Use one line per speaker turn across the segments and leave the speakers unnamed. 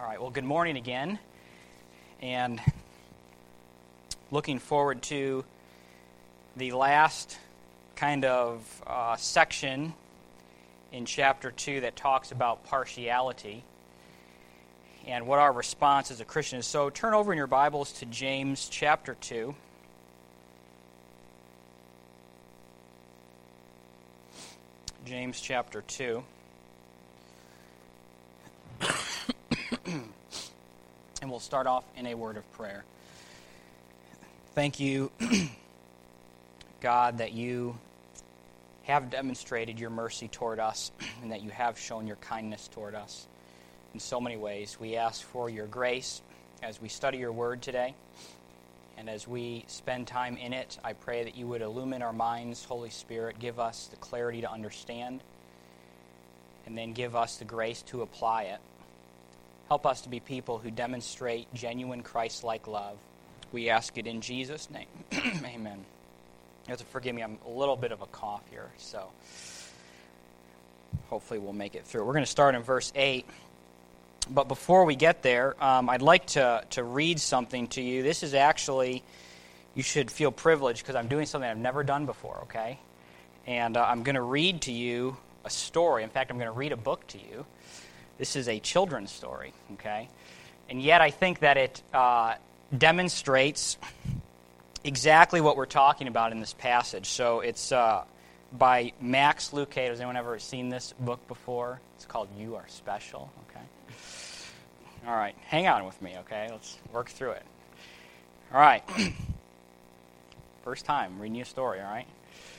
All right, well, good morning again, and looking forward to the last kind of section in chapter 2 that talks about partiality and what our response as a Christian is. So turn over in your Bibles to James chapter 2. James chapter 2. And we'll start off in a word of prayer. Thank you, God, that you have demonstrated your mercy toward us and that you have shown your kindness toward us in so many ways. We ask for your grace as we study your word today. And as we spend time in it, I pray that you would illumine our minds, Holy Spirit, give us the clarity to understand, and then give us the grace to apply it. Help us to be people who demonstrate genuine Christ-like love. We ask it in Jesus' name. Amen. You have to forgive me, I'm a little bit of a cough here, so hopefully we'll make it through. We're going to start in verse 8. But before we get there, I'd like to read something to you. This is actually, you should feel privileged because I'm doing something I've never done before, okay? And I'm going to read to you a story. In fact, I'm going to read a book to you. This is a children's story, okay? And yet I think that it demonstrates exactly what we're talking about in this passage. So it's by Max Lucado. Has anyone ever seen this book before? It's called You Are Special, okay? All right, hang on with me, okay? Let's work through it. All right. First time reading you a story, all right?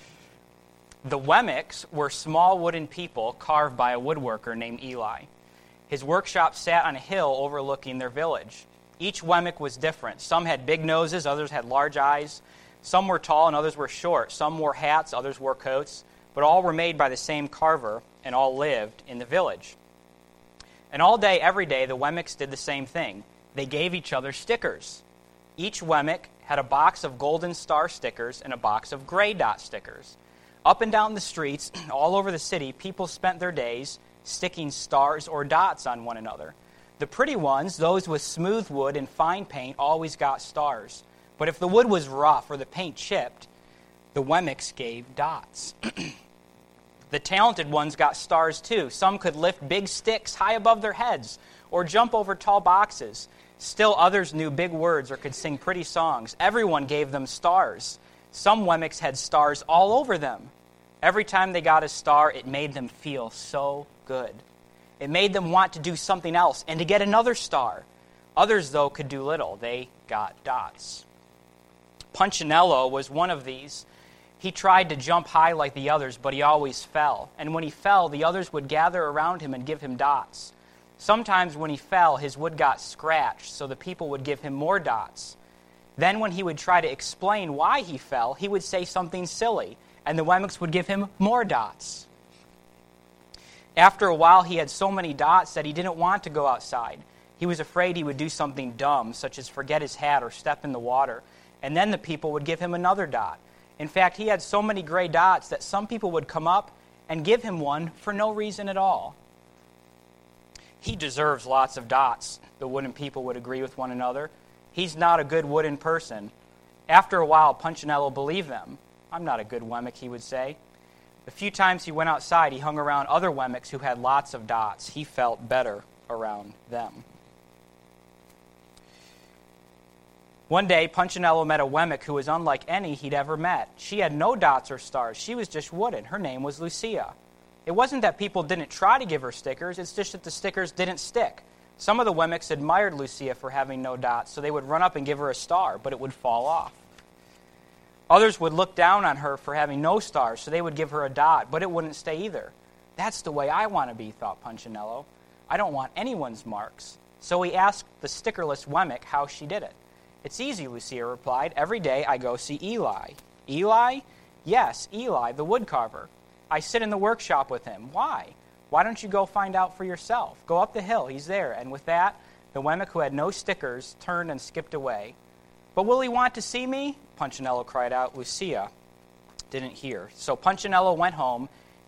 The Wemmicks were small wooden people carved by a woodworker named Eli. His workshop sat on a hill overlooking their village. Each Wemmick was different. Some had big noses, others had large eyes. Some were tall and others were short. Some wore hats, others wore coats. But all were made by the same carver, and all lived in the village. And all day, every day, the Wemmicks did the same thing. They gave each other stickers. Each Wemmick had a box of golden star stickers and a box of gray dot stickers. Up and down the streets, all over the city, people spent their days sticking stars or dots on one another. The pretty ones, those with smooth wood and fine paint, always got stars. But if the wood was rough or the paint chipped, the Wemmicks gave dots. The talented ones got stars too. Some could lift big sticks high above their heads or jump over tall boxes. Still others knew big words or could sing pretty songs. Everyone gave them stars. Some Wemmicks had stars all over them. Every time they got a star, it made them feel so good. It made them want to do something else and to get another star. Others, though, could do little. They got dots. Punchinello was one of these. He tried to jump high like the others, but he always fell. And when he fell, the others would gather around him and give him dots. Sometimes when he fell, his wood got scratched, so the people would give him more dots. Then when he would try to explain why he fell, he would say something silly, and the Wemmicks would give him more dots. After a while, he had so many dots that he didn't want to go outside. He was afraid he would do something dumb, such as forget his hat or step in the water, and then the people would give him another dot. In fact, he had so many gray dots that some people would come up and give him one for no reason at all. He deserves lots of dots, the wooden people would agree with one another. He's not a good wooden person. After a while, Punchinello believed them. I'm not a good Wemmick, he would say. The few times he went outside, he hung around other Wemmicks who had lots of dots. He felt better around them. One day, Punchinello met a Wemmick who was unlike any he'd ever met. She had no dots or stars. She was just wooden. Her name was Lucia. It wasn't that people didn't try to give her stickers. It's just that the stickers didn't stick. Some of the Wemmicks admired Lucia for having no dots, so they would run up and give her a star, but it would fall off. Others would look down on her for having no stars, so they would give her a dot, but it wouldn't stay either. That's the way I want to be, thought Punchinello. I don't want anyone's marks. So he asked the stickerless Wemmick how she did it. It's easy, Lucia replied. Every day I go see Eli. Eli? Yes, Eli, the woodcarver. I sit in the workshop with him. Why? Why don't you go find out for yourself? Go up the hill, he's there. And with that, the Wemmick who had no stickers turned and skipped away. But will he want to see me? Punchinello cried out. Lucia didn't hear. So Punchinello went home.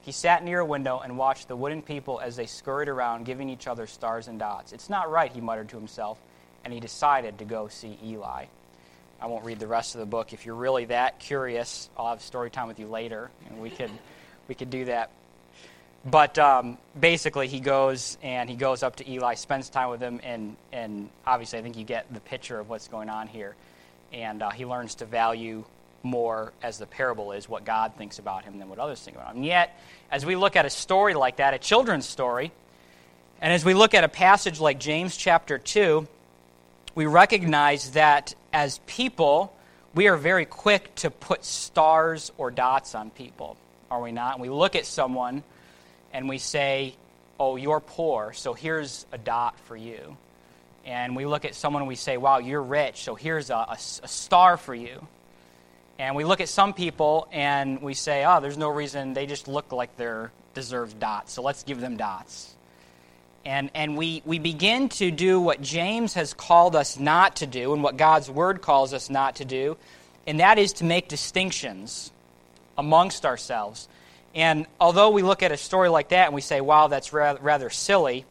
He sat near a window and watched the wooden people as they scurried around, giving each other stars and dots. It's not right, he muttered to himself, and he decided to go see Eli. I won't read the rest of the book. If you're really that curious, I'll have story time with you later, and we could do that. But basically, he goes up to Eli, spends time with him, and obviously I think you get the picture of what's going on here. And he learns to value more, as the parable is, what God thinks about him than what others think about him. And yet, as we look at a story like that, a children's story, and as we look at a passage like James chapter 2, we recognize that as people, we are very quick to put stars or dots on people, are we not? And we look at someone and we say, oh, you're poor, so here's a dot for you. And we look at someone and we say, wow, you're rich, so here's a star for you. And we look at some people and we say, oh, there's no reason, they just look like they're deserves dots, so let's give them dots. And we begin to do what James has called us not to do and what God's Word calls us not to do, and that is to make distinctions amongst ourselves. And although we look at a story like that and we say, wow, that's rather silly,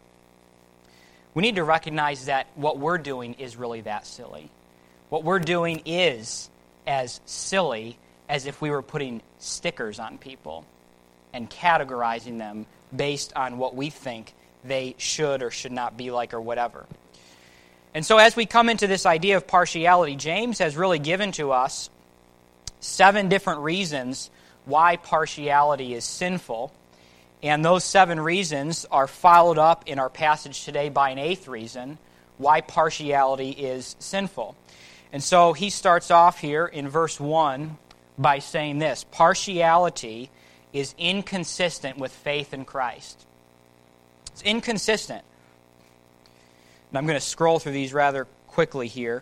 we need to recognize that what we're doing is really that silly. What we're doing is as silly as if we were putting stickers on people and categorizing them based on what we think they should or should not be like or whatever. And so as we come into this idea of partiality, James has really given to us 7 different reasons why partiality is sinful. And those 7 reasons are followed up in our passage today by an 8th reason why partiality is sinful. And so he starts off here in verse 1 by saying this: partiality is inconsistent with faith in Christ. It's inconsistent. And I'm going to scroll through these rather quickly here.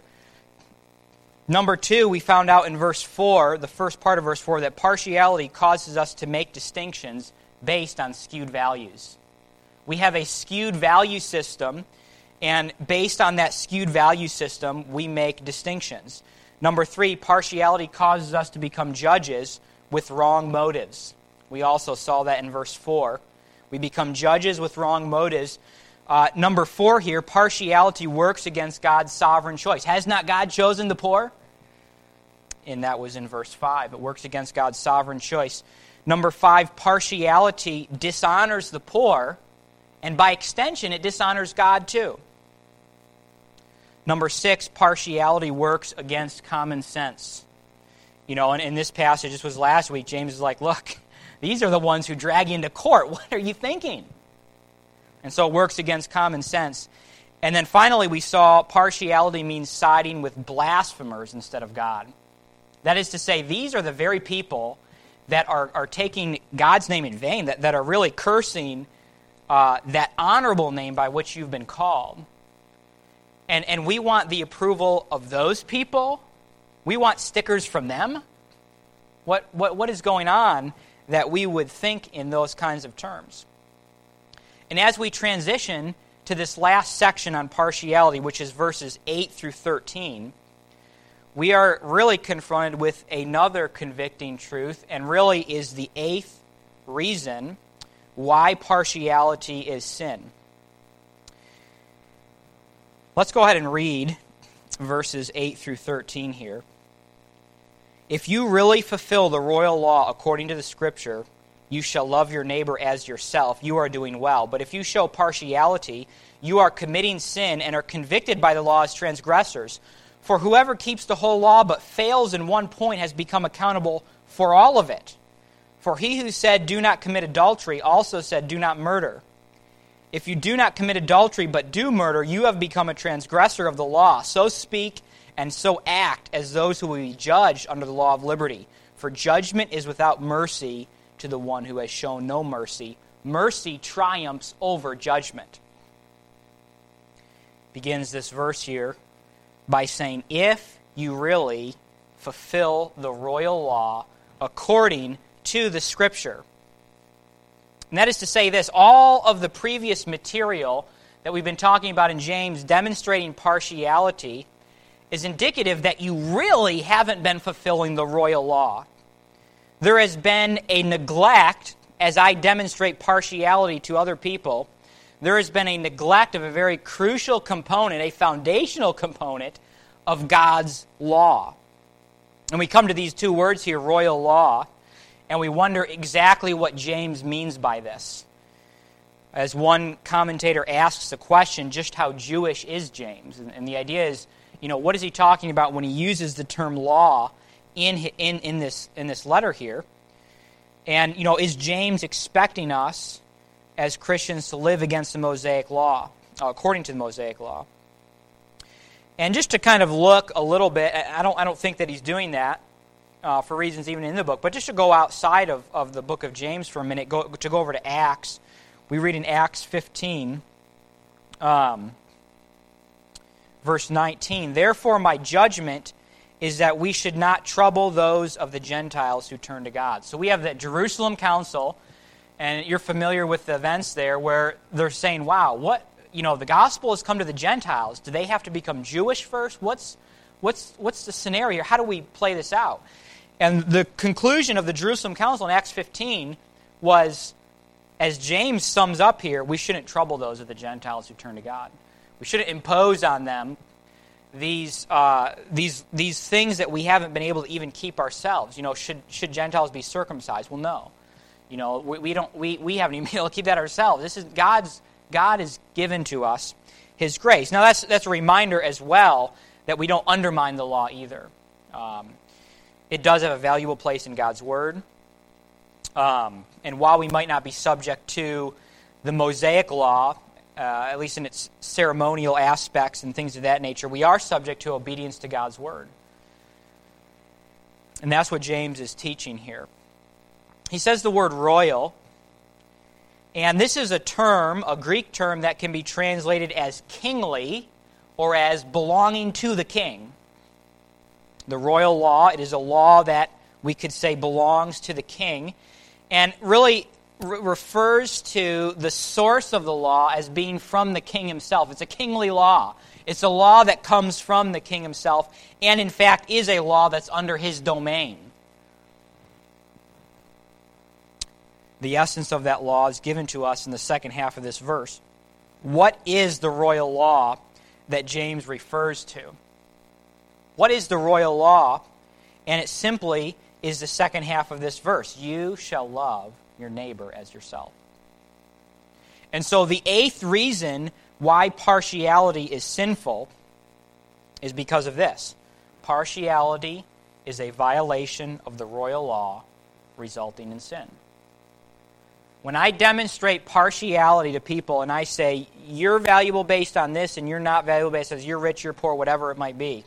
Number 2, we found out in verse 4, the first part of verse 4, that partiality causes us to make distinctions based on skewed values. We have a skewed value system, and based on that skewed value system, we make distinctions. Number 3, partiality causes us to become judges with wrong motives. We also saw that in verse 4. We become judges with wrong motives. Number 4 here, partiality works against God's sovereign choice. Has not God chosen the poor? And that was in verse 5. It works against God's sovereign choice. Number 5, partiality dishonors the poor, and by extension, it dishonors God too. Number 6, partiality works against common sense. You know, and in this passage, this was last week, James is like, look, these are the ones who drag you into court. What are you thinking? And so it works against common sense. And then finally, we saw partiality means siding with blasphemers instead of God. That is to say, these are the very people that are taking God's name in vain, that are really cursing that honorable name by which you've been called. And we want the approval of those people? We want stickers from them? What is going on that we would think in those kinds of terms? And as we transition to this last section on partiality, which is verses 8 through 13, we are really confronted with another convicting truth, and really is the 8th reason why partiality is sin. Let's go ahead and read verses 8 through 13 here. If you really fulfill the royal law according to the Scripture, you shall love your neighbor as yourself, you are doing well. But if you show partiality, you are committing sin and are convicted by the law as transgressors. For whoever keeps the whole law but fails in one point has become accountable for all of it. For he who said, do not commit adultery, also said, do not murder. If you do not commit adultery but do murder, you have become a transgressor of the law. So speak and so act as those who will be judged under the law of liberty. For judgment is without mercy to the one who has shown no mercy. Mercy triumphs over judgment. Begins this verse here by saying, if you really fulfill the royal law according to the Scripture. And that is to say this, all of the previous material that we've been talking about in James demonstrating partiality is indicative that you really haven't been fulfilling the royal law. There has been a neglect as I demonstrate partiality to other people, there has been a neglect of a very crucial component, a foundational component of God's law. And we come to these two words here, royal law, and we wonder exactly what James means by this. As one commentator asks the question, just how Jewish is James? And the idea is, what is he talking about when he uses the term law in this letter here? And, is James expecting us as Christians to live against the Mosaic law, according to the Mosaic law? And just to kind of look a little bit, I don't think that he's doing that for reasons even in the book, but just to go outside of the book of James for a minute, to go over to Acts. We read in Acts 15, verse 19, "Therefore my judgment is that we should not trouble those of the Gentiles who turn to God." So we have the Jerusalem Council, and you're familiar with the events there, where they're saying, wow, the gospel has come to the Gentiles. Do they have to become Jewish first? What's the scenario? How do we play this out? And the conclusion of the Jerusalem Council in Acts 15 was, as James sums up here, we shouldn't trouble those of the Gentiles who turn to God. We shouldn't impose on them these things that we haven't been able to even keep ourselves. Should Gentiles be circumcised? Well, no. We haven't even been able to keep that ourselves. This is God has given to us His grace. Now that's a reminder as well that we don't undermine the law either. It does have a valuable place in God's Word. And while we might not be subject to the Mosaic law, at least in its ceremonial aspects and things of that nature, we are subject to obedience to God's Word. And that's what James is teaching here. He says the word royal, and this is a term, a Greek term, that can be translated as kingly or as belonging to the king. The royal law, it is a law that we could say belongs to the king, and really refers to the source of the law as being from the king himself. It's a kingly law. It's a law that comes from the king himself, and in fact is a law that's under his domain. The essence of that law is given to us in the second half of this verse. What is the royal law that James refers to? What is the royal law? And it simply is the second half of this verse. You shall love your neighbor as yourself. And so the eighth reason why partiality is sinful is because of this. Partiality is a violation of the royal law, resulting in sin. When I demonstrate partiality to people and I say, you're valuable based on this and you're not valuable based on this, you're rich, you're poor, whatever it might be,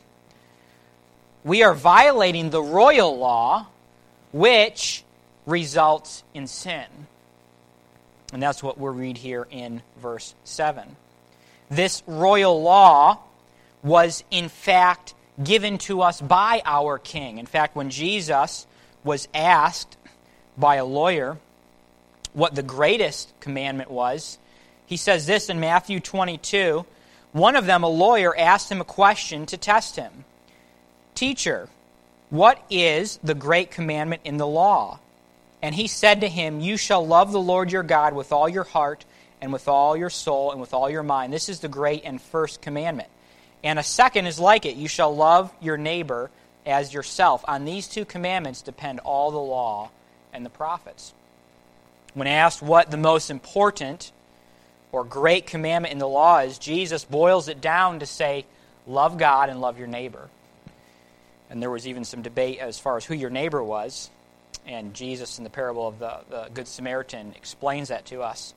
we are violating the royal law, which results in sin. And that's what we'll read here in verse 7. This royal law was in fact given to us by our king. In fact, when Jesus was asked by a lawyer what the greatest commandment was, he says this in Matthew 22. One of them, a lawyer, asked him a question to test him. Teacher, what is the great commandment in the law? And he said to him, you shall love the Lord your God with all your heart and with all your soul and with all your mind. This is the great and first commandment. And a second is like it. You shall love your neighbor as yourself. On these two commandments depend all the law and the prophets. When asked what the most important or great commandment in the law is, Jesus boils it down to say, love God and love your neighbor. And there was even some debate as far as who your neighbor was. And Jesus, in the parable of the Good Samaritan, explains that to us.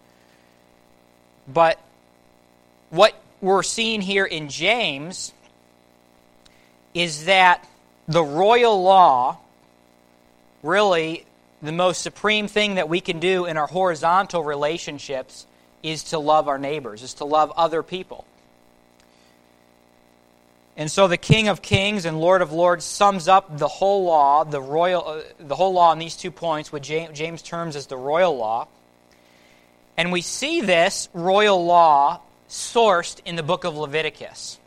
But what we're seeing here in James is that the royal law, really the most supreme thing that we can do in our horizontal relationships, is to love our neighbors, is to love other people. And so the King of Kings and Lord of Lords sums up the whole law, the whole law in these 2 points, what James terms as the royal law. And we see this royal law sourced in the book of Leviticus.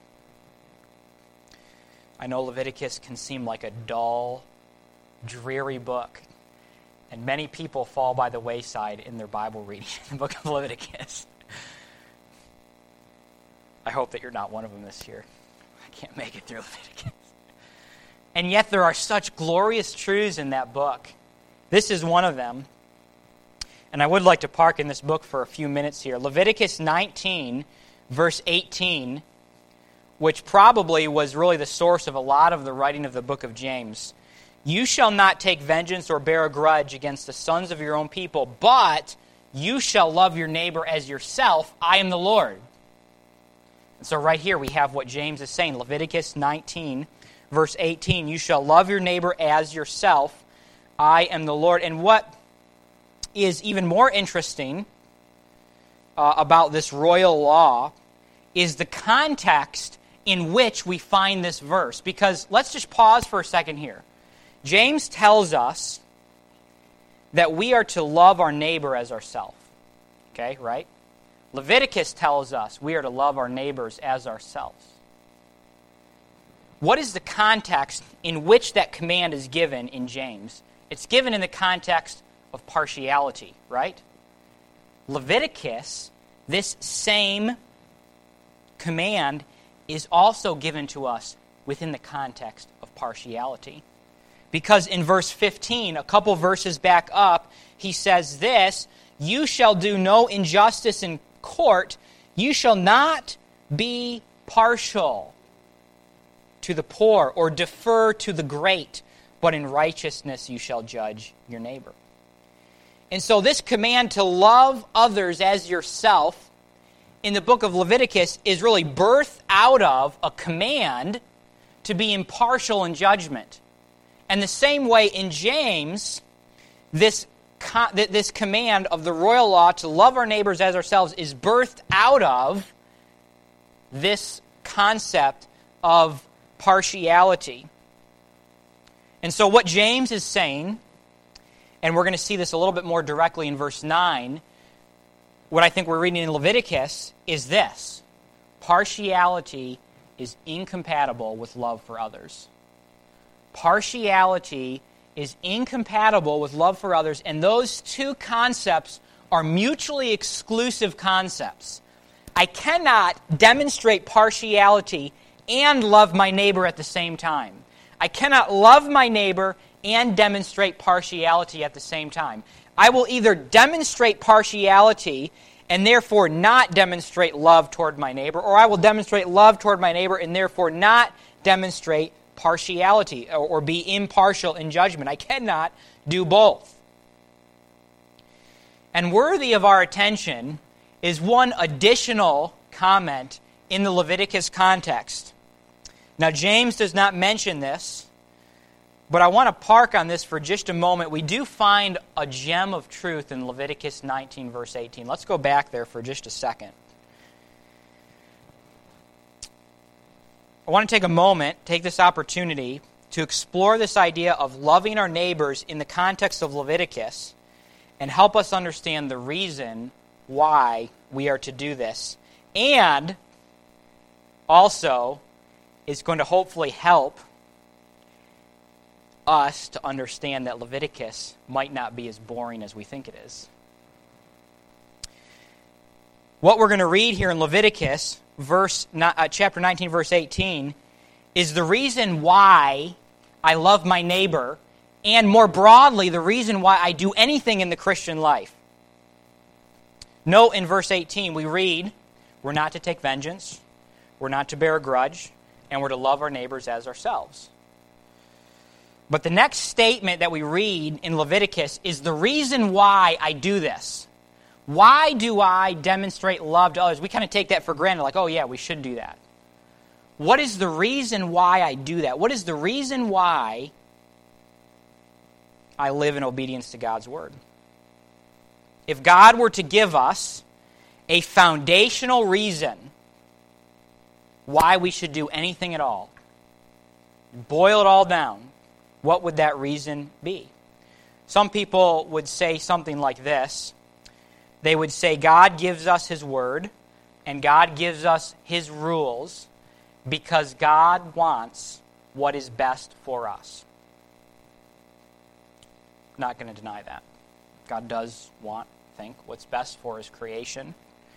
I know Leviticus can seem like a dull, dreary book. And many people fall by the wayside in their Bible reading in the book of Leviticus. I hope that you're not one of them this year. I can't make it through Leviticus. And yet there are such glorious truths in that book. This is one of them. And I would like to park in this book for a few minutes here. Leviticus 19, verse 18, which probably was really the source of a lot of the writing of the book of James. You shall not take vengeance or bear a grudge against the sons of your own people, but you shall love your neighbor as yourself. I am the Lord. And so right here we have what James is saying. Leviticus 19, verse 18. You shall love your neighbor as yourself. I am the Lord. And what is even more interesting about this royal law is the context in which we find this verse. Because let's just pause for a second here. James tells us that we are to love our neighbor as ourselves. Okay, right? Leviticus tells us we are to love our neighbors as ourselves. What is the context in which that command is given in James? It's given in the context of partiality, right? Leviticus, this same command is also given to us within the context of partiality. Because in verse 15, a couple verses back up, he says this, you shall do no injustice in court, you shall not be partial to the poor or defer to the great, but in righteousness you shall judge your neighbor. And so this command to love others as yourself in the book of Leviticus is really birthed out of a command to be impartial in judgment. And the same way in James, this command of the royal law to love our neighbors as ourselves is birthed out of this concept of partiality. And so what James is saying, and we're going to see this a little bit more directly in verse 9, what I think we're reading in Leviticus is this. Partiality is incompatible with love for others. Partiality is incompatible with love for others, and those two concepts are mutually exclusive concepts. I cannot demonstrate partiality and love my neighbor at the same time. I cannot love my neighbor and demonstrate partiality at the same time. I will either demonstrate partiality and therefore not demonstrate love toward my neighbor, or I will demonstrate love toward my neighbor and therefore not demonstrate partiality or be impartial in judgment. I cannot do both. And worthy of our attention is one additional comment in the Leviticus context. Now, James does not mention this, but I want to park on this for just a moment. We do find a gem of truth in Leviticus 19, verse 18. Let's go back there for just a second. I want to take a moment, take this opportunity to explore this idea of loving our neighbors in the context of Leviticus and help us understand the reason why we are to do this. And also, it's going to hopefully help us to understand that Leviticus might not be as boring as we think it is. What we're going to read here in Leviticus, chapter 19, verse 18, is the reason why I love my neighbor, and more broadly, the reason why I do anything in the Christian life. Note in verse 18, we read, we're not to take vengeance, we're not to bear a grudge, and we're to love our neighbors as ourselves. But the next statement that we read in Leviticus is the reason why I do this. Why do I demonstrate love to others? We kind of take that for granted, like, oh yeah, we should do that. What is the reason why I do that? What is the reason why I live in obedience to God's Word? If God were to give us a foundational reason why we should do anything at all, boil it all down, what would that reason be? Some people would say something like this. They would say God gives us His Word and God gives us His rules because God wants what is best for us. Not going to deny that. God does think what's best for His creation.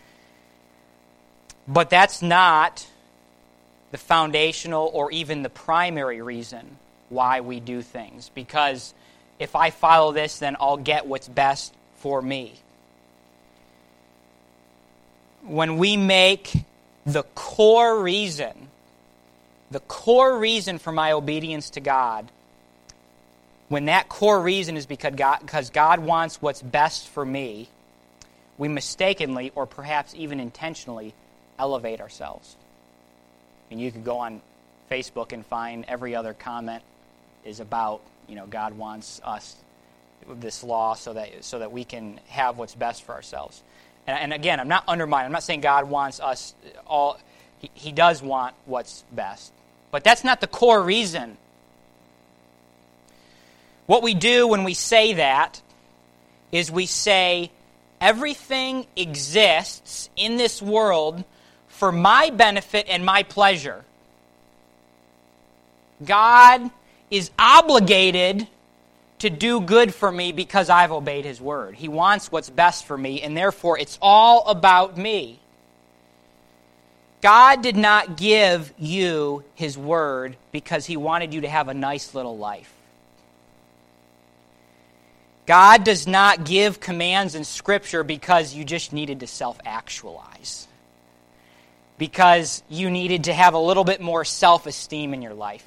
But that's not the foundational or even the primary reason why we do things. Because if I follow this, then I'll get what's best for me. When we make the core reason for my obedience to God, when that core reason is because God wants what's best for me, we mistakenly, or perhaps even intentionally, elevate ourselves. And you could go on Facebook and find every other comment is about, God wants us this law so that we can have what's best for ourselves. And again, I'm not undermining. I'm not saying God wants us all. He does want what's best. But that's not the core reason. What we do when we say that is we say, everything exists in this world for my benefit and my pleasure. God is obligated to do good for me because I've obeyed His word. He wants what's best for me, and therefore it's all about me. God did not give you His word because He wanted you to have a nice little life. God does not give commands in Scripture because you just needed to self-actualize. Because you needed to have a little bit more self-esteem in your life.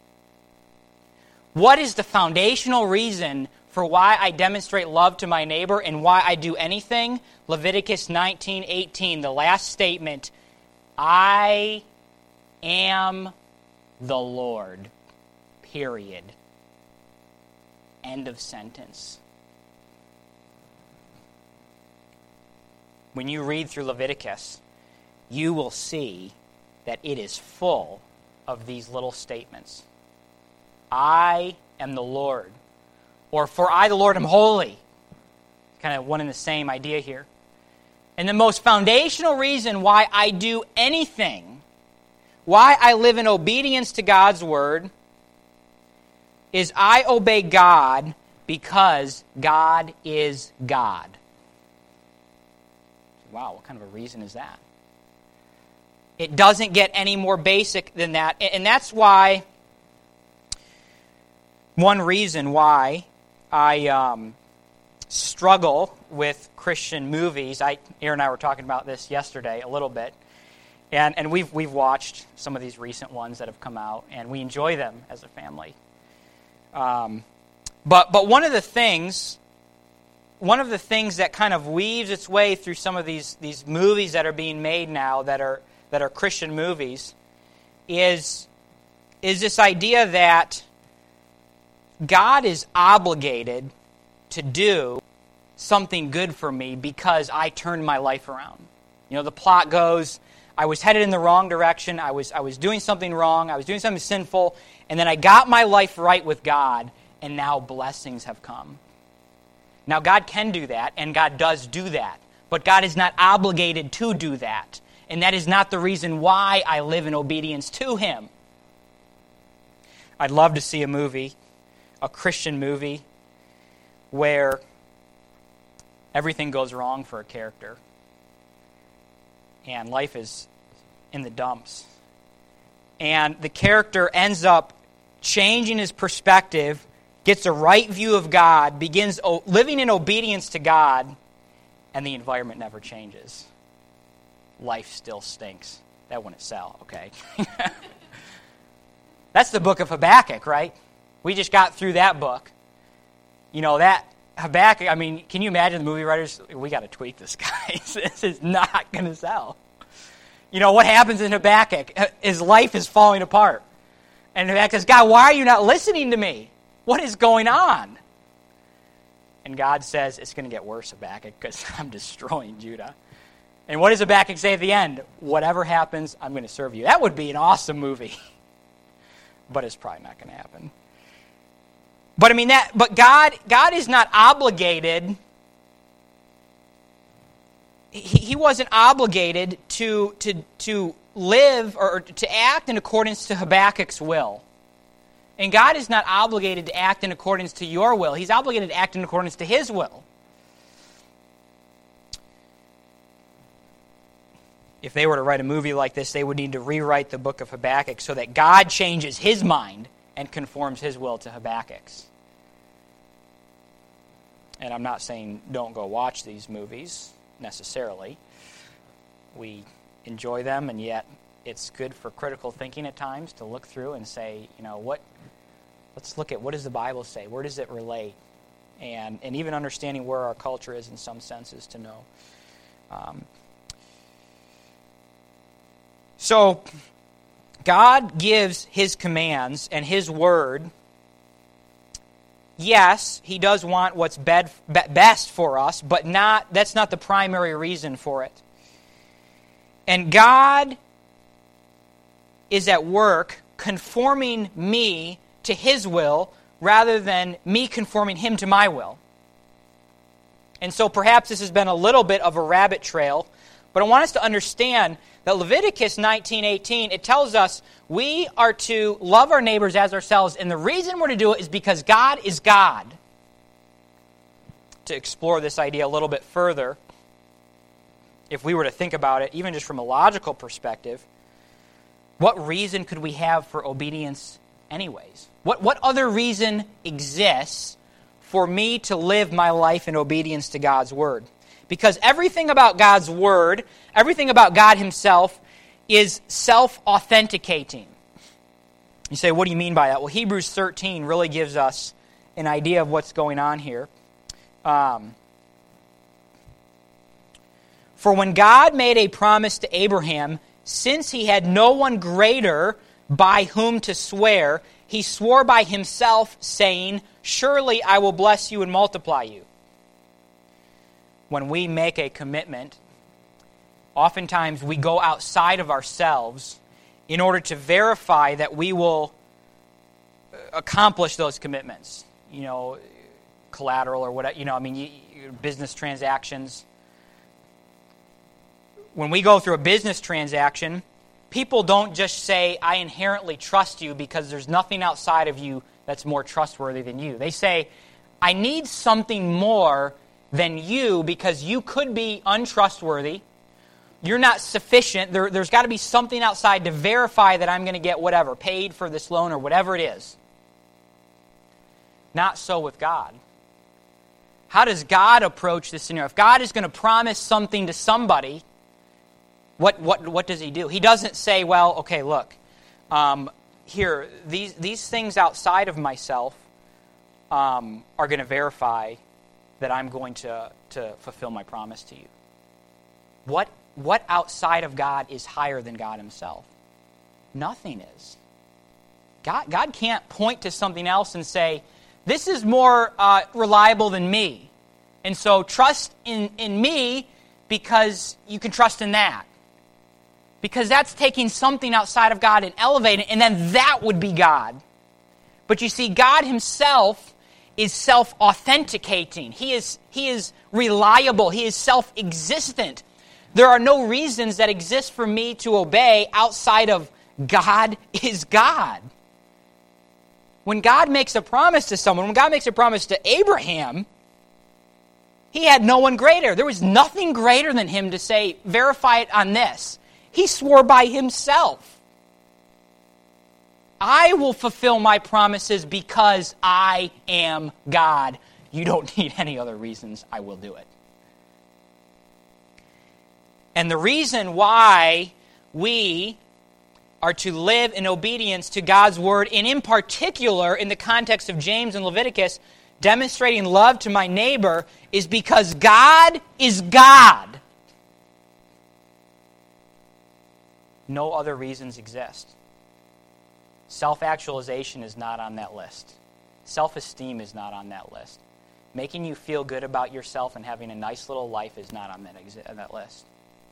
What is the foundational reason for why I demonstrate love to my neighbor and why I do anything? Leviticus 19:18, the last statement, I am the Lord, period. End of sentence. When you read through Leviticus, you will see that it is full of these little statements. I am the Lord. Or, for I, the Lord, am holy. Kind of one and the same idea here. And the most foundational reason why I do anything, why I live in obedience to God's word, is I obey God because God is God. Wow, what kind of a reason is that? It doesn't get any more basic than that. And that's why, one reason why I struggle with Christian movies. Aaron and I were talking about this yesterday a little bit. And we've watched some of these recent ones that have come out, and we enjoy them as a family. But one of the things that kind of weaves its way through some of these movies that are being made now that are Christian movies is this idea that God is obligated to do something good for me because I turned my life around. The plot goes, I was headed in the wrong direction, I was doing something wrong, I was doing something sinful, and then I got my life right with God, and now blessings have come. Now, God can do that, and God does do that, but God is not obligated to do that, and that is not the reason why I live in obedience to Him. I'd love to see a movie, a Christian movie, where everything goes wrong for a character, and life is in the dumps. And the character ends up changing his perspective, gets a right view of God, begins living in obedience to God, and the environment never changes. Life still stinks. That wouldn't sell, okay? That's the book of Habakkuk, right? We just got through that book. That Habakkuk, can you imagine the movie writers? We got to tweak this, guys. This is not going to sell. What happens in Habakkuk? His life is falling apart. And Habakkuk says, God, why are you not listening to me? What is going on? And God says, it's going to get worse, Habakkuk, because I'm destroying Judah. And what does Habakkuk say at the end? Whatever happens, I'm going to serve you. That would be an awesome movie. But it's probably not going to happen. But God is not obligated. He wasn't obligated to live or to act in accordance to Habakkuk's will. And God is not obligated to act in accordance to your will. He's obligated to act in accordance to His will. if they were to write a movie like this, they would need to rewrite the book of Habakkuk so that God changes his mind and conforms his will to Habakkuk's. And I'm not saying don't go watch these movies necessarily. We enjoy them, and yet it's good for critical thinking at times to look through and say, let's look at what does the Bible say? Where does it relate? And even understanding where our culture is in some senses to know. So God gives his commands and his word. Yes, he does want what's best for us, but that's not the primary reason for it. And God is at work conforming me to his will rather than me conforming him to my will. And so perhaps this has been a little bit of a rabbit trail, but I want us to understand that Leviticus 19:18, it tells us we are to love our neighbors as ourselves, and the reason we're to do it is because God is God. To explore this idea a little bit further, if we were to think about it, even just from a logical perspective, what reason could we have for obedience anyways? What other reason exists for me to live my life in obedience to God's Word? Because everything about God's Word, everything about God himself is self-authenticating. You say, what do you mean by that? Well, Hebrews 13 really gives us an idea of what's going on here. For when God made a promise to Abraham, since he had no one greater by whom to swear, he swore by himself, saying, surely I will bless you and multiply you. When we make a commitment, oftentimes we go outside of ourselves in order to verify that we will accomplish those commitments. Collateral or whatever, business transactions. When we go through a business transaction, people don't just say, I inherently trust you because there's nothing outside of you that's more trustworthy than you. They say, I need something more than you because you could be untrustworthy. You're not sufficient. There's got to be something outside to verify that I'm going to get whatever, paid for this loan or whatever it is. Not so with God. How does God approach this scenario? If God is going to promise something to somebody, what does he do? He doesn't say, well, okay, look, here, these things outside of myself are going to verify that I'm going to fulfill my promise to you. What outside of God is higher than God himself? Nothing is. God can't point to something else and say, this is more reliable than me. And so trust in me because you can trust in that. Because that's taking something outside of God and elevating it, and then that would be God. But you see, God himself is self-authenticating. He is reliable. He is self-existent. There are no reasons that exist for me to obey outside of God is God. When God makes a promise to someone, when God makes a promise to Abraham, he had no one greater. There was nothing greater than him to say, verify it on this. He swore by himself. I will fulfill my promises because I am God. You don't need any other reasons. I will do it. And the reason why we are to live in obedience to God's word, and in particular, in the context of James and Leviticus, demonstrating love to my neighbor, is because God is God. No other reasons exist. Self-actualization is not on that list. Self-esteem is not on that list. Making you feel good about yourself and having a nice little life is not on that list.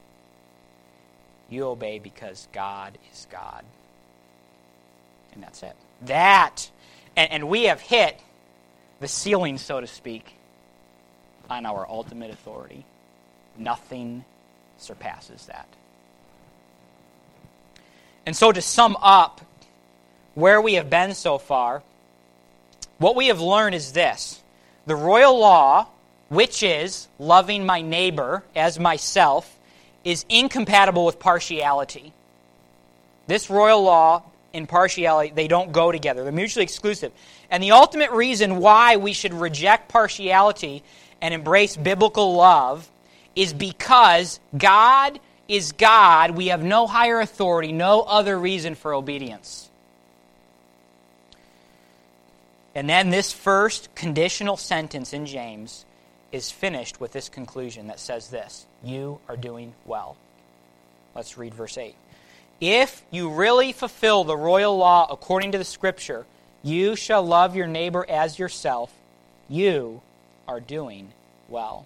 You obey because God is God. And that's it. And we have hit the ceiling, so to speak, on our ultimate authority. Nothing surpasses that. And so to sum up where we have been so far, what we have learned is this. The royal law, which is loving my neighbor as myself, is incompatible with partiality. This royal law and partiality, they don't go together. They're mutually exclusive. And the ultimate reason why we should reject partiality and embrace biblical love is because God is God. We have no higher authority, no other reason for obedience. And then this first conditional sentence in James is finished with this conclusion that says this: you are doing well. Let's read verse 8. If you really fulfill the royal law according to the Scripture, you shall love your neighbor as yourself. You are doing well.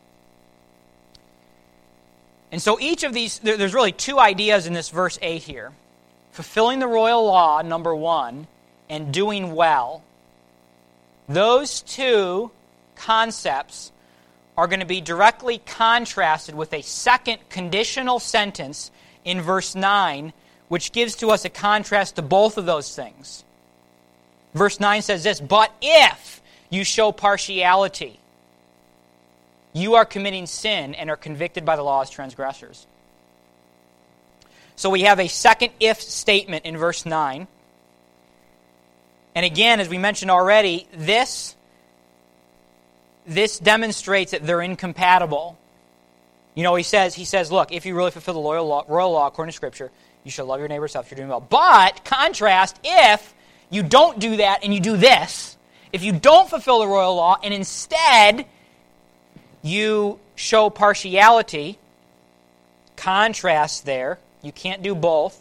And so each of these, there's really two ideas in this verse 8 here. Fulfilling the royal law, number one, and doing well. Those two concepts are going to be directly contrasted with a second conditional sentence in verse 9, which gives to us a contrast to both of those things. Verse 9 says this: but if you show partiality, you are committing sin and are convicted by the law as transgressors. So we have a second if statement in verse 9. And again, as we mentioned already, this demonstrates that they're incompatible. You know, he says, look, if you really fulfill the royal law according to Scripture, you shall love your neighbor as yourself, you're doing well. But, contrast, if you don't do that and you do this, if you don't fulfill the royal law and instead you show partiality, contrast there, you can't do both.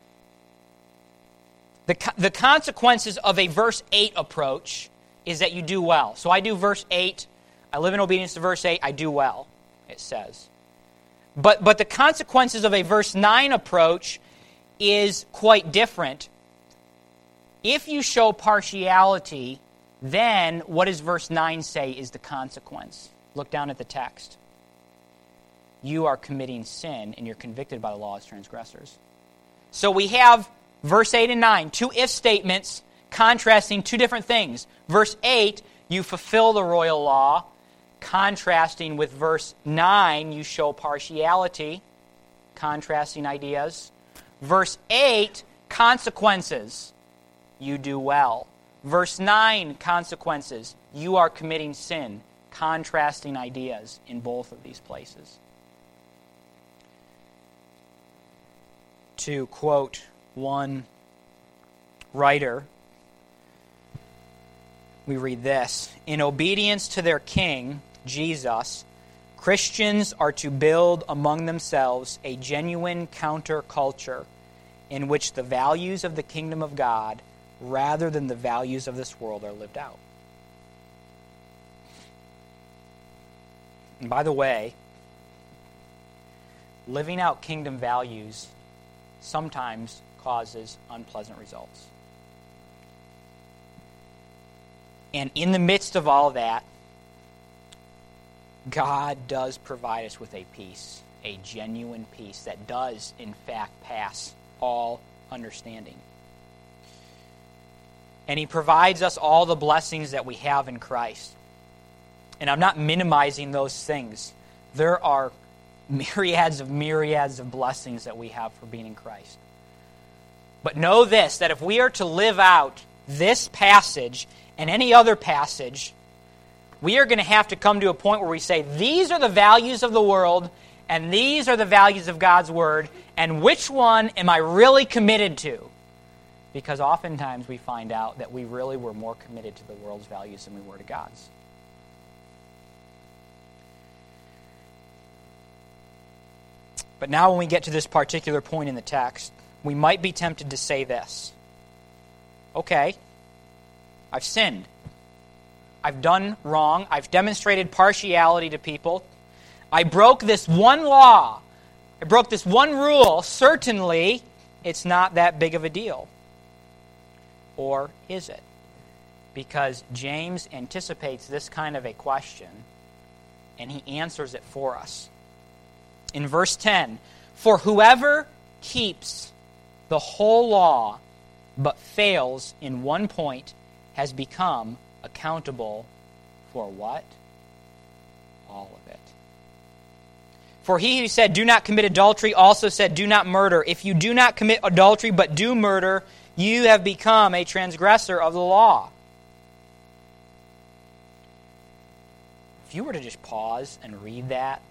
The consequences of a verse 8 approach is that you do well. So I do verse 8, I live in obedience to verse 8, I do well, it says. But the consequences of a verse 9 approach is quite different. If you show partiality, then what does verse 9 say is the consequence? Look down at the text. You are committing sin and you're convicted by the law as transgressors. So we have verse 8 and 9, two if statements contrasting two different things. Verse 8, you fulfill the royal law, contrasting with verse 9, you show partiality, contrasting ideas. Verse 8, consequences, you do well. Verse 9, consequences, you are committing sin, contrasting ideas in both of these places. To quote one writer, we read this: in obedience to their king, Jesus, Christians are to build among themselves a genuine counterculture in which the values of the kingdom of God, rather than the values of this world, are lived out. And by the way, living out kingdom values sometimes causes unpleasant results. And in the midst of all that, God does provide us with a peace, a genuine peace that does, in fact, pass all understanding. And He provides us all the blessings that we have in Christ. And I'm not minimizing those things. There are myriads of blessings that we have for being in Christ. But know this, that if we are to live out this passage and any other passage, we are going to have to come to a point where we say, these are the values of the world, and these are the values of God's Word, and which one am I really committed to? Because oftentimes we find out that we really were more committed to the world's values than we were to God's. But now when we get to this particular point in the text, we might be tempted to say this: okay, I've sinned. I've done wrong. I've demonstrated partiality to people. I broke this one law. I broke this one rule. Certainly, it's not that big of a deal. Or is it? Because James anticipates this kind of a question, and he answers it for us. In verse 10, for whoever keeps the whole law but fails in one point has become accountable for what? All of it. For he who said, do not commit adultery, also said, do not murder. If you do not commit adultery but do murder, you have become a transgressor of the law. If you were to just pause and read that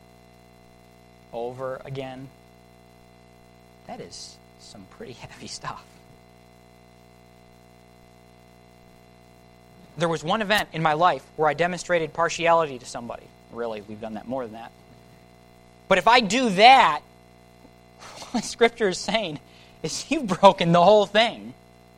over again, that is some pretty heavy stuff. There was one event in my life where I demonstrated partiality to somebody. Really, we've done that more than that. But if I do that, what Scripture is saying is you've broken the whole thing.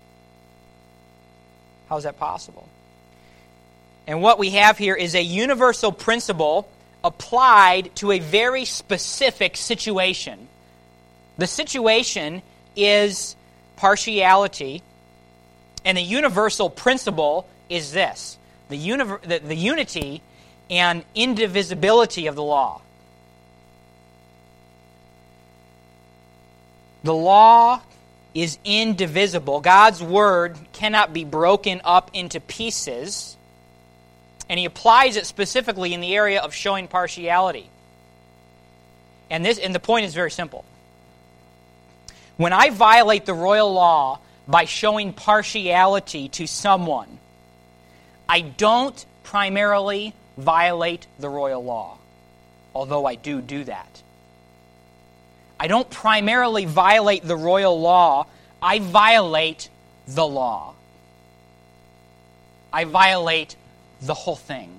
How is that possible? And what we have here is a universal principle applied to a very specific situation. The situation is partiality, and the universal principle is this: the unity and indivisibility of the law. The law is indivisible. God's Word cannot be broken up into pieces, and He applies it specifically in the area of showing partiality. And the point is very simple. When I violate the royal law by showing partiality to someone, I don't primarily violate the royal law, although I do that. I don't primarily violate the royal law, I violate the law. I violate the whole thing.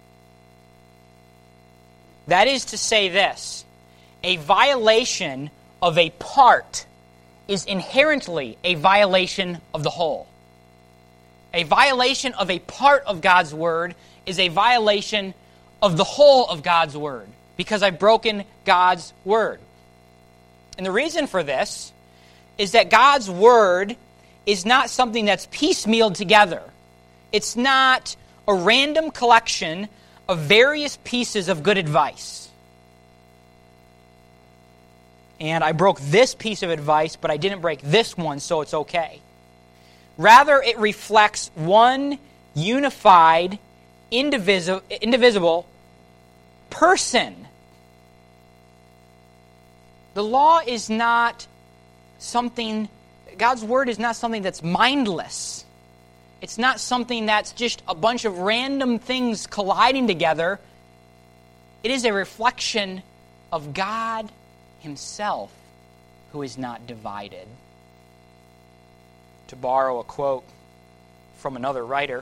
That is to say this: a violation of a part is inherently a violation of the whole. A violation of a part of God's Word is a violation of the whole of God's Word, because I've broken God's Word. And the reason for this is that God's Word is not something that's piecemealed together. It's not a random collection of various pieces of good advice. And I broke this piece of advice, but I didn't break this one, so it's okay. Rather, it reflects one unified, indivisible person. The law is not something, God's Word is not something that's mindless. It's not something that's just a bunch of random things colliding together. It is a reflection of God Himself, who is not divided. To borrow a quote from another writer,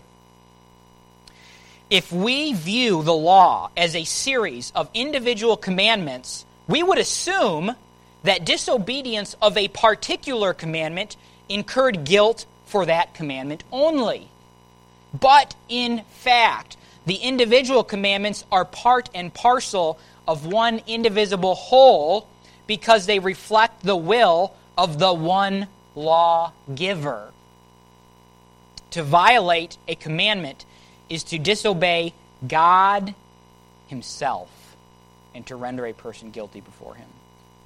if we view the law as a series of individual commandments, we would assume that disobedience of a particular commandment incurred guilt for that commandment only. But in fact, the individual commandments are part and parcel of one indivisible whole because they reflect the will of the one lawgiver. To violate a commandment is to disobey God Himself and to render a person guilty before Him.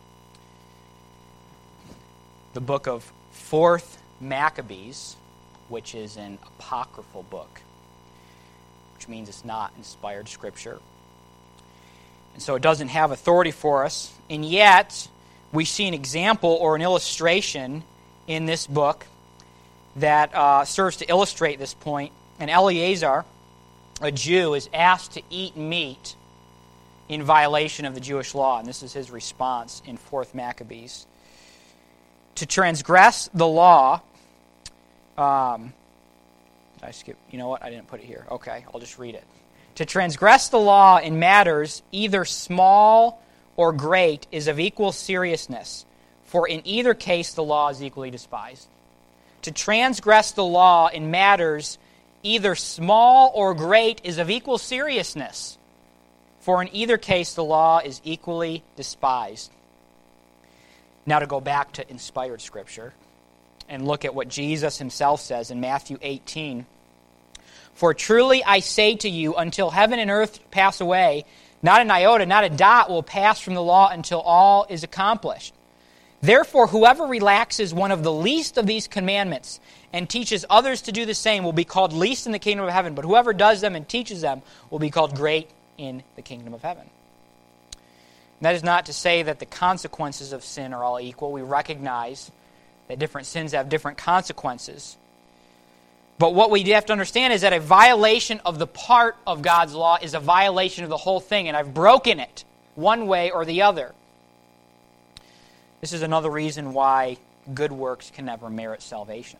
The book of 4th Maccabees, which is an apocryphal book, which means it's not inspired Scripture. And so it doesn't have authority for us, and yet we see an example or an illustration in this book that serves to illustrate this point. And Eleazar, a Jew, is asked to eat meat in violation of the Jewish law, and this is his response in 4th Maccabees. To transgress the law, I skipped, you know what, I didn't put it here. Okay, I'll just read it. To transgress the law in matters either small or great is of equal seriousness, for in either case the law is equally despised. To transgress the law in matters either small or great is of equal seriousness, for in either case the law is equally despised. Now to go back to inspired Scripture and look at what Jesus Himself says in Matthew 18. For truly I say to you, until heaven and earth pass away, not an iota, not a dot will pass from the law until all is accomplished. Therefore, whoever relaxes one of the least of these commandments and teaches others to do the same will be called least in the kingdom of heaven, but whoever does them and teaches them will be called great in the kingdom of heaven. That is not to say that the consequences of sin are all equal. We recognize that different sins have different consequences. But what we have to understand is that a violation of the part of God's law is a violation of the whole thing, and I've broken it one way or the other. This is another reason why good works can never merit salvation.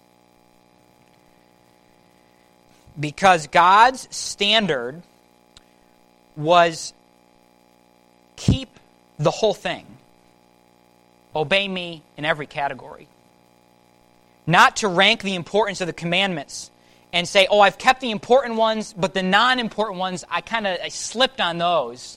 Because God's standard was keep the whole thing. Obey me in every category. Not to rank the importance of the commandments and say, oh, I've kept the important ones, but the non-important ones, I slipped on those.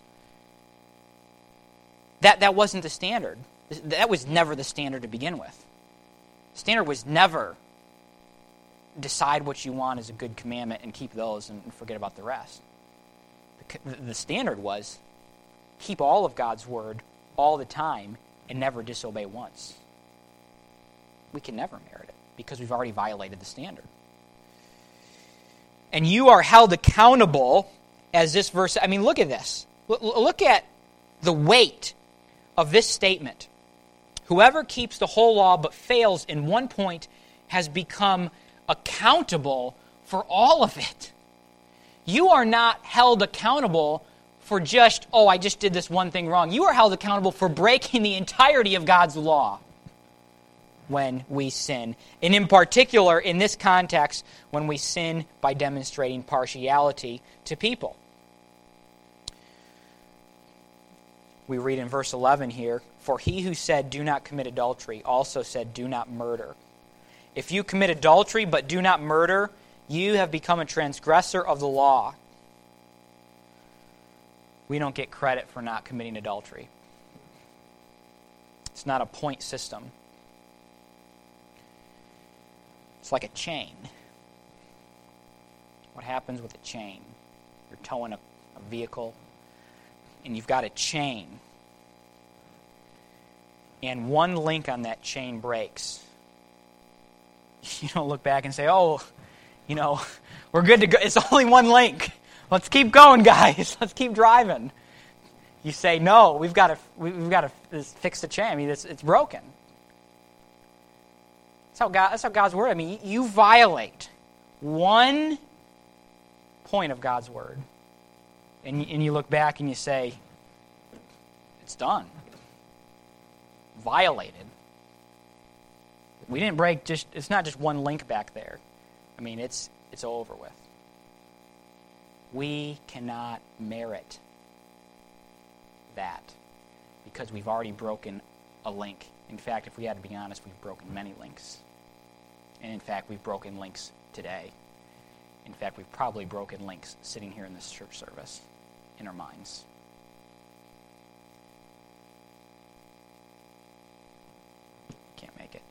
That wasn't the standard. That was never the standard to begin with. The standard was never decide what you want as a good commandment and keep those and forget about the rest. The standard was keep all of God's word all the time and never disobey once. We can never merit it because we've already violated the standard. And you are held accountable, as this verse, look at this. Look at the weight of this statement. Whoever keeps the whole law but fails in one point has become accountable for all of it. You are not held accountable for just, I just did this one thing wrong. You are held accountable for breaking the entirety of God's law when we sin. And in particular, in this context, when we sin by demonstrating partiality to people. We read in verse 11 here, for he who said, do not commit adultery, also said, do not murder. If you commit adultery but do not murder, you have become a transgressor of the law. We don't get credit for not committing adultery. It's not a point system. It's like a chain. What happens with a chain? You're towing a vehicle, and you've got a chain. And one link on that chain breaks. You don't look back and say, we're good to go. It's only one link. Let's keep going, guys. Let's keep driving. You say, no, we've got to fix the chain. It's broken. That's how God's word. You violate one point of God's word, and you look back and you say, it's done. Violated. We didn't break it's not just one link back there. It's over with. We cannot merit that because we've already broken a link. In fact, if we had to be honest, we've broken many links. And in fact, we've broken links today. In fact, we've probably broken links sitting here in this church service in our minds. Can't make it.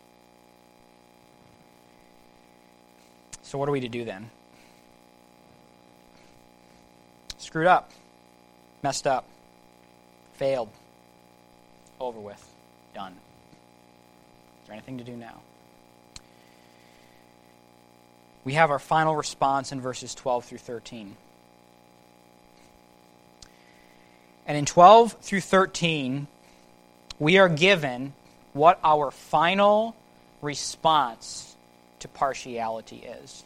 So what are we to do then? Screwed up. Messed up. Failed. Over with. Done. Is there anything to do now? We have our final response in verses 12 through 13. And in 12 through 13, we are given what our final response to partiality is.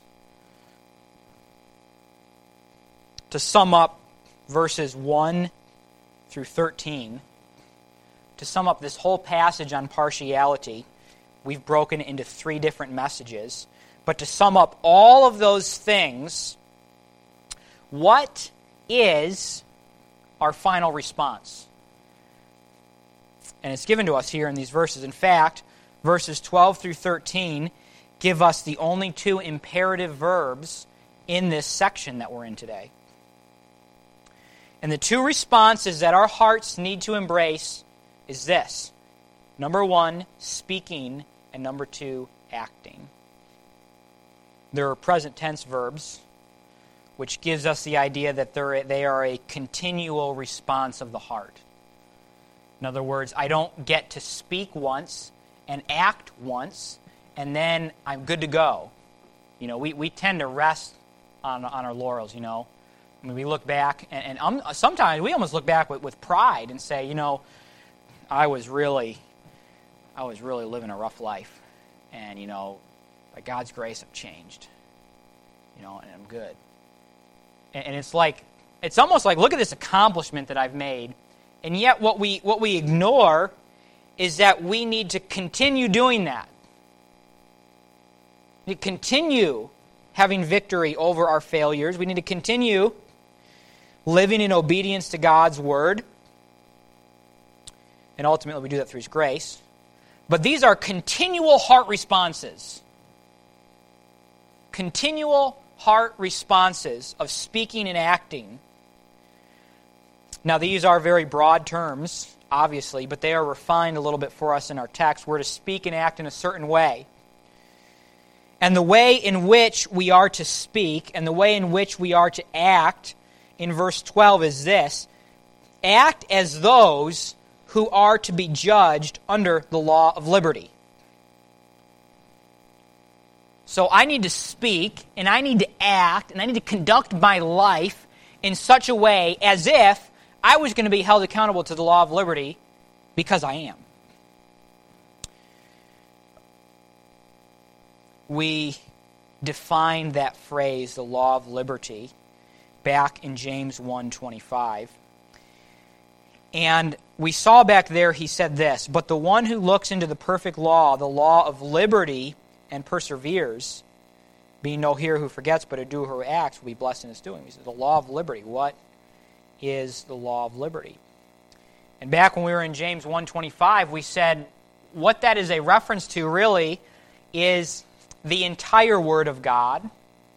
To sum up verses 1 through 13, to sum up this whole passage on partiality, we've broken it into 3 different messages. But to sum up all of those things, what is our final response? And it's given to us here in these verses. In fact, verses 12 through 13 give us the only 2 imperative verbs in this section that we're in today. And the 2 responses that our hearts need to embrace is this. Number 1, speaking, and number 2, acting. There are present tense verbs, which gives us the idea that they are a continual response of the heart. In other words, I don't get to speak once and act once, and then I'm good to go. We tend to rest on our laurels, I mean, we look back, and sometimes we almost look back with pride and say, I was really living a rough life, and by God's grace, I've changed, and I'm good. And it's almost like, look at this accomplishment that I've made, and yet what we ignore is that we need to continue doing that. We need to continue having victory over our failures. We need to continue living in obedience to God's Word. And ultimately we do that through His grace. But these are continual heart responses. Continual heart responses of speaking and acting. Now these are very broad terms, obviously, but they are refined a little bit for us in our text. We're to speak and act in a certain way. And the way in which we are to speak and the way in which we are to act in verse 12 is this: act as those who are to be judged under the law of liberty. So I need to speak, and I need to act, and I need to conduct my life in such a way as if I was going to be held accountable to the law of liberty, because I am. We defined that phrase, the law of liberty, back in James 1:25. And we saw back there he said this: but the one who looks into the perfect law, the law of liberty, and perseveres, being no hearer who forgets, but a doer who acts, will be blessed in his doing. He said, the law of liberty. What is the law of liberty? And back when we were in James 1:25, we said what that is a reference to really is the entire Word of God.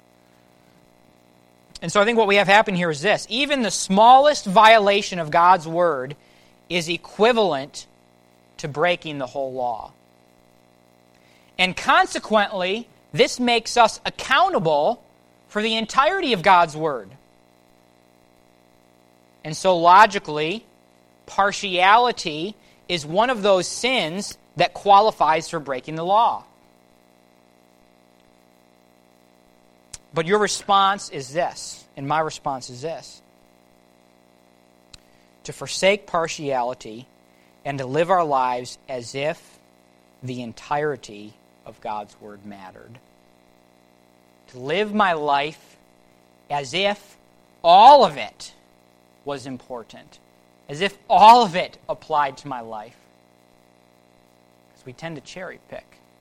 And so I think what we have happen here is this: even the smallest violation of God's Word is equivalent to breaking the whole law. And consequently, this makes us accountable for the entirety of God's Word. And so logically, partiality is one of those sins that qualifies for breaking the law. But your response is this, and my response is this: to forsake partiality and to live our lives as if the entirety of God's Word mattered. To live my life as if all of it was important, as if all of it applied to my life. Because we tend to cherry pick.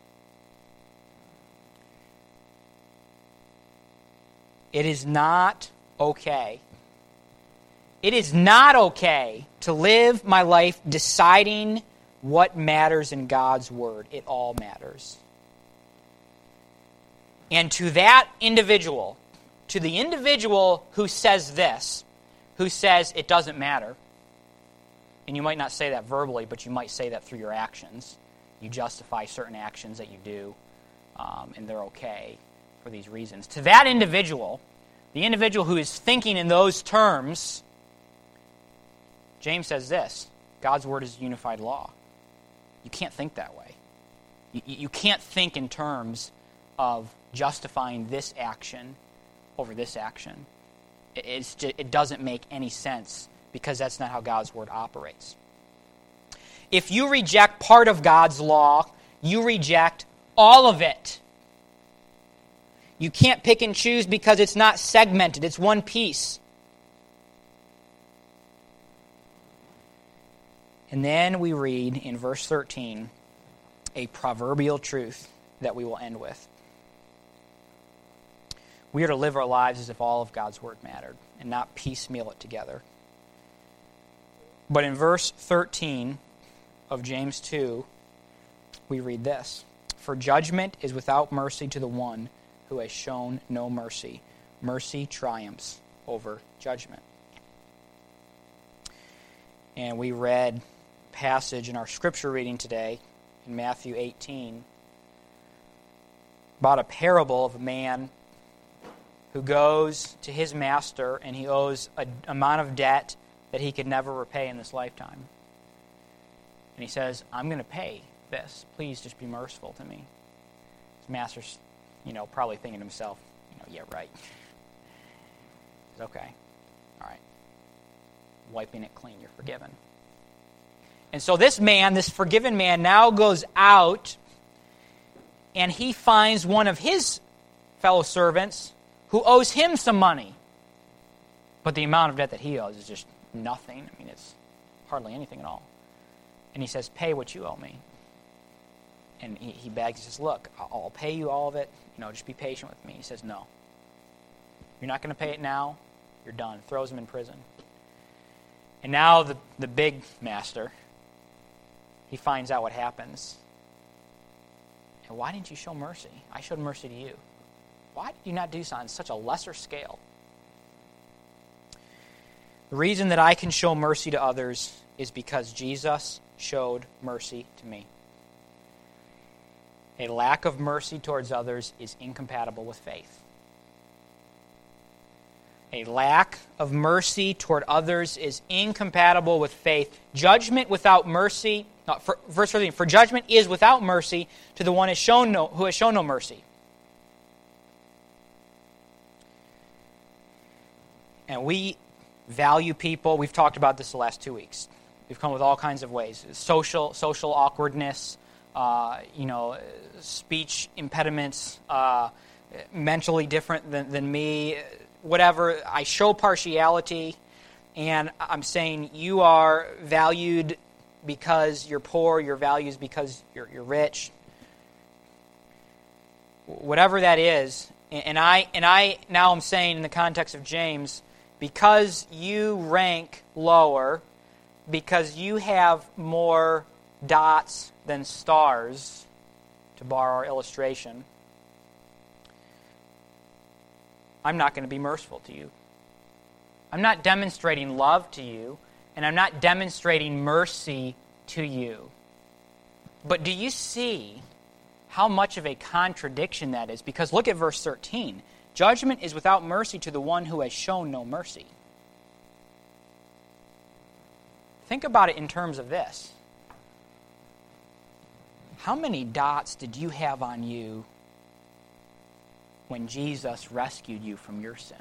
It is not okay. It is not okay to live my life deciding what matters in God's Word. It all matters. And to that individual, to the individual who says this, who says it doesn't matter, and you might not say that verbally, but you might say that through your actions. You justify certain actions that you do, and they're okay for these reasons. To that individual, the individual who is thinking in those terms, James says this: God's Word is a unified law. You can't think that way. You can't think in terms of justifying this action over this action. It doesn't make any sense, because that's not how God's Word operates. If you reject part of God's law, you reject all of it. You can't pick and choose because it's not segmented. It's one piece. And then we read in verse 13 a proverbial truth that we will end with. We are to live our lives as if all of God's Word mattered and not piecemeal it together. But in verse 13 of James 2, we read this: for judgment is without mercy to the one who has shown no mercy. Mercy triumphs over judgment. And we read a passage in our scripture reading today in Matthew 18 about a parable of a man who goes to his master and he owes an amount of debt that he could never repay in this lifetime. And he says, I'm going to pay this. Please just be merciful to me. His master's probably thinking to himself, yeah, right. Okay. All right. Wiping it clean. You're forgiven. And so this man, this forgiven man, now goes out and he finds one of his fellow servants who owes him some money. But the amount of debt that he owes is just nothing. I mean, it's hardly anything at all. And he says, pay what you owe me. And he begs, he says, look, I'll pay you all of it. Just be patient with me. He says, no. You're not going to pay it now. You're done. Throws him in prison. And now the big master, he finds out what happens. And why didn't you show mercy? I showed mercy to you. Why did you not do so on such a lesser scale? The reason that I can show mercy to others is because Jesus showed mercy to me. A lack of mercy towards others is incompatible with faith. A lack of mercy toward others is incompatible with faith. Judgment without mercy, verse 13, for judgment is without mercy to the one who has shown no mercy. And we value people. We've talked about this the last 2 weeks. We've come with all kinds of ways. Social awkwardness, speech impediments, mentally different than me, whatever. I show partiality, and I'm saying you are valued because you're poor, you're valued because you're rich. Whatever that is, and I now I'm saying in the context of James, because you rank lower, because you have more dots than stars, to borrow our illustration, I'm not going to be merciful to you. I'm not demonstrating love to you, and I'm not demonstrating mercy to you. But do you see how much of a contradiction that is? Because look at verse 13. Judgment is without mercy to the one who has shown no mercy. Think about it in terms of this. How many dots did you have on you when Jesus rescued you from your sin?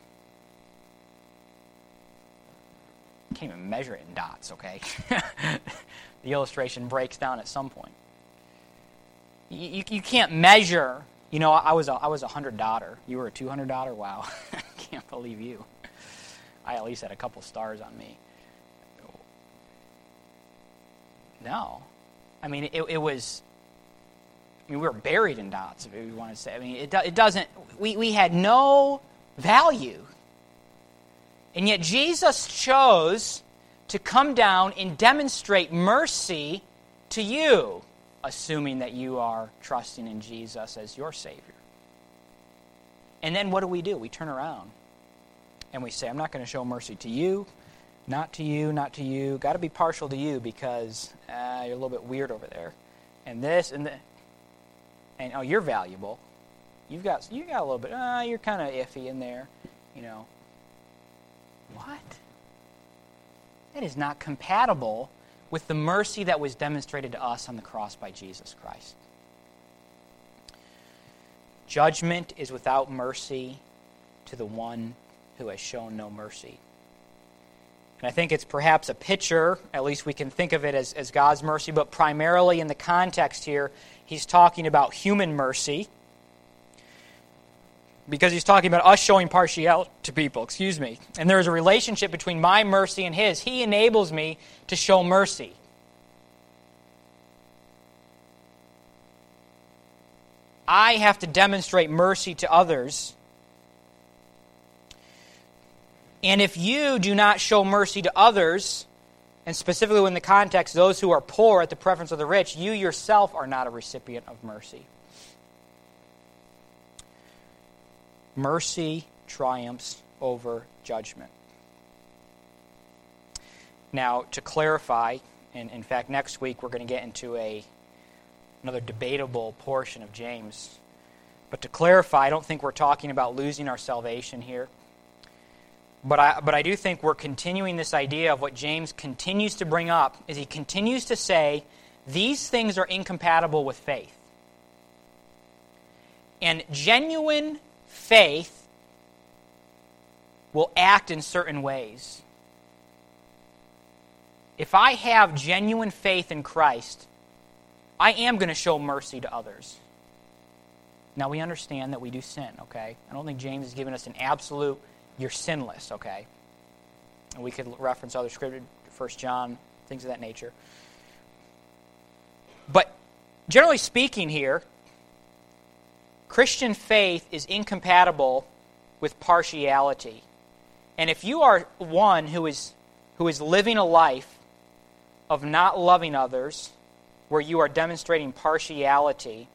Can't even measure it in dots, okay? The illustration breaks down at some point. You can't measure. I was a 100 dotter. You were a 200 dotter? Wow. I can't believe you. I at least had a couple stars on me. No. I mean, it was... we were buried in dots, if you want to say. I mean, it doesn't... We had no value. And yet Jesus chose to come down and demonstrate mercy to you, assuming that you are trusting in Jesus as your Savior. And then what do? We turn around and we say, I'm not going to show mercy to you, not to you, not to you. Got to be partial to you because you're a little bit weird over there. And this and that. And oh, you're valuable. You got a little bit, you're kind of iffy in there, What? That is not compatible with the mercy that was demonstrated to us on the cross by Jesus Christ. Judgment is without mercy to the one who has shown no mercy. And I think it's perhaps a picture, at least we can think of it as God's mercy, but primarily in the context here, he's talking about human mercy, because he's talking about us showing partiality to people, And there is a relationship between my mercy and his. He enables me to show mercy. I have to demonstrate mercy to others. And if you do not show mercy to others, and specifically in the context, those who are poor at the preference of the rich, you yourself are not a recipient of mercy. Mercy triumphs over judgment. Now, to clarify, and in fact next week we're going to get into another debatable portion of James. But to clarify, I don't think we're talking about losing our salvation here. But I do think we're continuing this idea of what James continues to bring up, is he continues to say, these things are incompatible with faith. And genuine faith will act in certain ways. If I have genuine faith in Christ, I am going to show mercy to others. Now, we understand that we do sin, okay? I don't think James has given us an absolute, you're sinless, okay? And we could reference other scripture, 1 John, things of that nature. But generally speaking here, Christian faith is incompatible with partiality. And if you are one who is living a life of not loving others, where you are demonstrating partiality,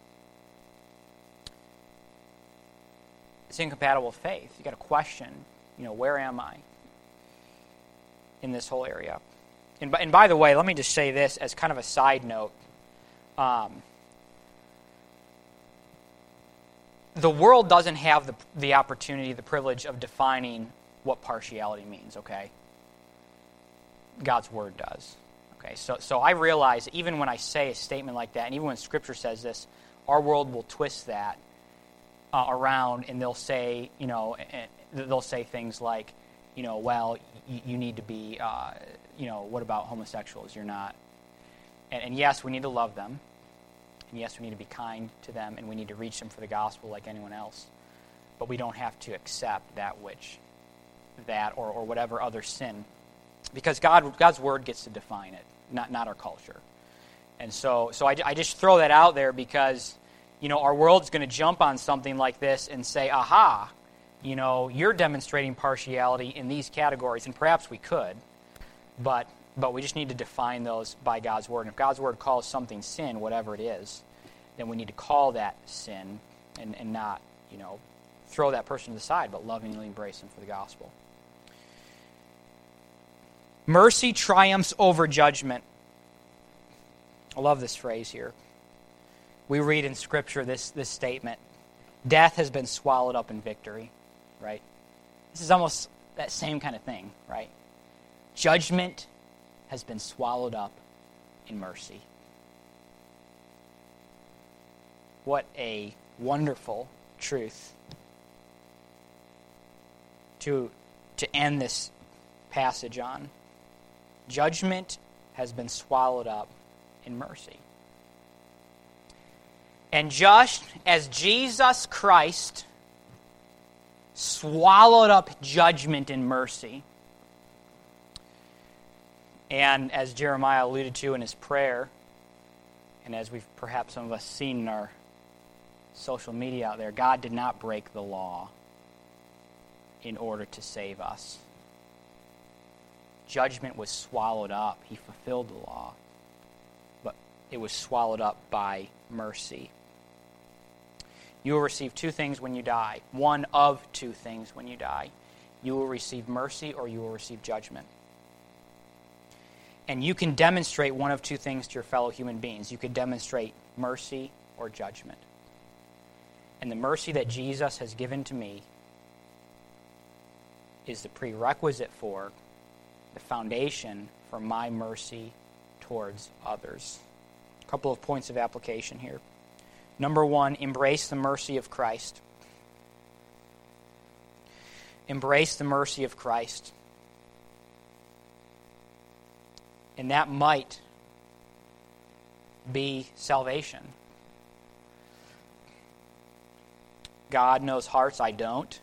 it's incompatible with faith. You've got to question, where am I in this whole area? And by the way, let me just say this as kind of a side note. The world doesn't have the opportunity, the privilege of defining what partiality means, okay? God's Word does. Okay, so I realize that even when I say a statement like that, and even when Scripture says this, our world will twist that around, and they'll say, things like, well, you need to be, what about homosexuals? You're not. And yes, we need to love them. And yes, we need to be kind to them, and we need to reach them for the gospel like anyone else. But we don't have to accept that or whatever other sin, because God's Word gets to define it, not our culture. And so I just throw that out there because, our world's going to jump on something like this and say, aha, you're demonstrating partiality in these categories, and perhaps we could, but we just need to define those by God's Word. And if God's Word calls something sin, whatever it is, then we need to call that sin and not, throw that person to the side, but lovingly embrace them for the gospel. Mercy triumphs over judgment. I love this phrase here. We read in Scripture this statement, death has been swallowed up in victory, right? This is almost that same kind of thing, right? Judgment has been swallowed up in mercy. What a wonderful truth to end this passage on. Judgment has been swallowed up in mercy. And just as Jesus Christ swallowed up judgment in mercy, and as Jeremiah alluded to in his prayer, and as we've perhaps some of us seen in our social media out there, God did not break the law in order to save us. Judgment was swallowed up. He fulfilled the law, but it was swallowed up by mercy. You will receive two things when you die. One of two things when you die. You will receive mercy or you will receive judgment. And you can demonstrate one of two things to your fellow human beings. You could demonstrate mercy or judgment. And the mercy that Jesus has given to me is the prerequisite for, the foundation for my mercy towards others. A couple of points of application here. Number one, embrace the mercy of Christ. Embrace the mercy of Christ. And that might be salvation. God knows hearts, I don't.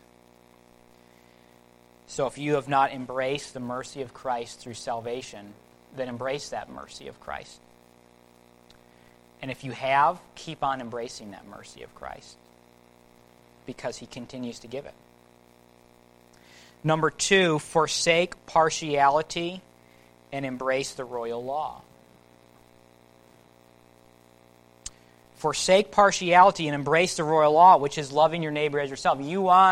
So if you have not embraced the mercy of Christ through salvation, then embrace that mercy of Christ. And if you have, keep on embracing that mercy of Christ, because He continues to give it. Number two, forsake partiality and embrace the royal law. Forsake partiality and embrace the royal law, which is loving your neighbor as yourself.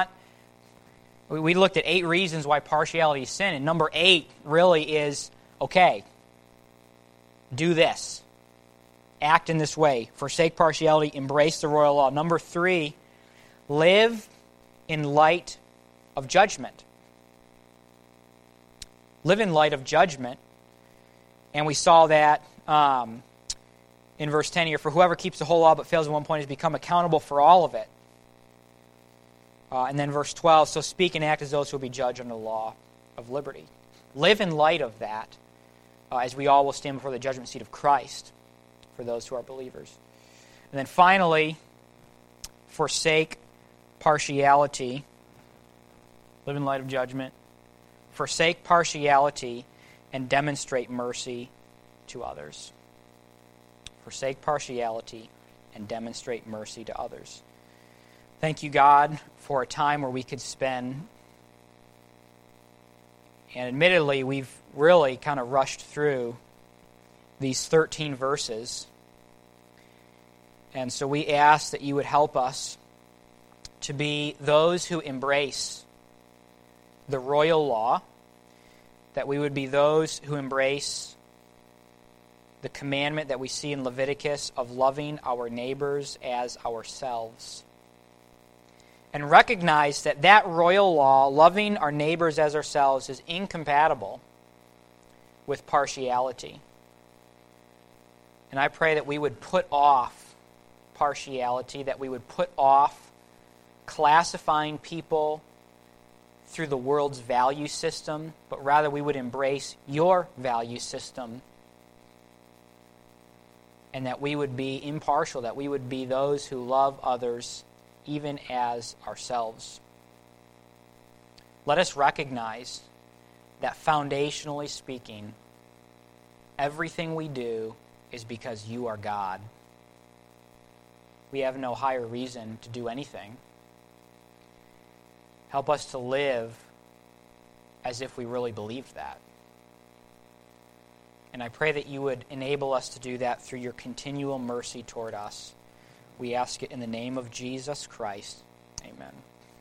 We looked at 8 reasons why partiality is sin, and number 8 really is, okay, do this. Act in this way. Forsake partiality, embrace the royal law. Number 3, live in light of judgment. Live in light of judgment. And we saw that in verse 10 here, for whoever keeps the whole law but fails in one point has become accountable for all of it. And then verse 12, so speak and act as those who will be judged under the law of liberty. Live in light of that, as we all will stand before the judgment seat of Christ for those who are believers. And then finally, forsake partiality. Live in light of judgment. Forsake partiality and demonstrate mercy to others. Forsake partiality and demonstrate mercy to others. Thank you, God, for a time where we could spend. And admittedly, we've really kind of rushed through these 13 verses. And so we ask that you would help us to be those who embrace the royal law, that we would be those who embrace the commandment that we see in Leviticus of loving our neighbors as ourselves. And recognize that that royal law, loving our neighbors as ourselves, is incompatible with partiality. And I pray that we would put off partiality, that we would put off classifying people through the world's value system, but rather we would embrace your value system, and that we would be impartial, that we would be those who love others even as ourselves. Let us recognize that foundationally speaking, everything we do is because you are God. We have no higher reason to do anything. Help us to live as if we really believed that. And I pray that you would enable us to do that through your continual mercy toward us. We ask it in the name of Jesus Christ. Amen.